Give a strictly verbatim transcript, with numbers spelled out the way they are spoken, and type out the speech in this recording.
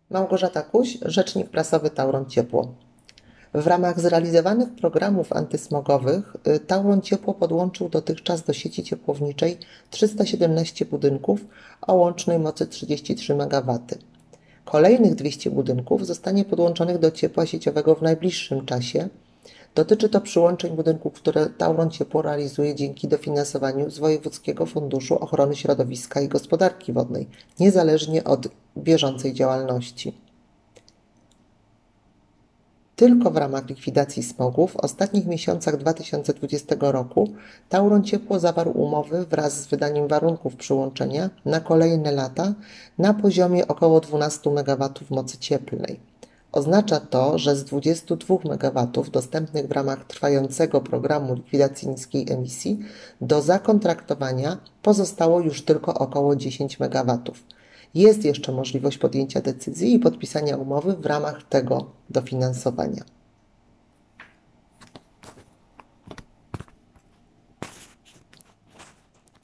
Małgorzata Kuś, rzecznik prasowy Tauron Ciepło. W ramach zrealizowanych programów antysmogowych Tauron Ciepło podłączył dotychczas do sieci ciepłowniczej trzysta siedemnaście budynków o łącznej mocy trzydzieści trzy megawatów. Kolejnych dwieście budynków zostanie podłączonych do ciepła sieciowego w najbliższym czasie. Dotyczy to przyłączeń budynków, które Tauron Ciepło realizuje dzięki dofinansowaniu z Wojewódzkiego Funduszu Ochrony Środowiska i Gospodarki Wodnej, niezależnie od bieżącej działalności. Tylko w ramach likwidacji smogu w ostatnich miesiącach dwa tysiące dwudziestego roku Tauron Ciepło zawarł umowy wraz z wydaniem warunków przyłączenia na kolejne lata na poziomie około dwanaście megawatów mocy cieplnej. Oznacza to, że z dwudziestu dwóch megawatów dostępnych w ramach trwającego programu likwidacji niskiej emisji do zakontraktowania pozostało już tylko około dziesięć megawatów. Jest jeszcze możliwość podjęcia decyzji i podpisania umowy w ramach tego dofinansowania.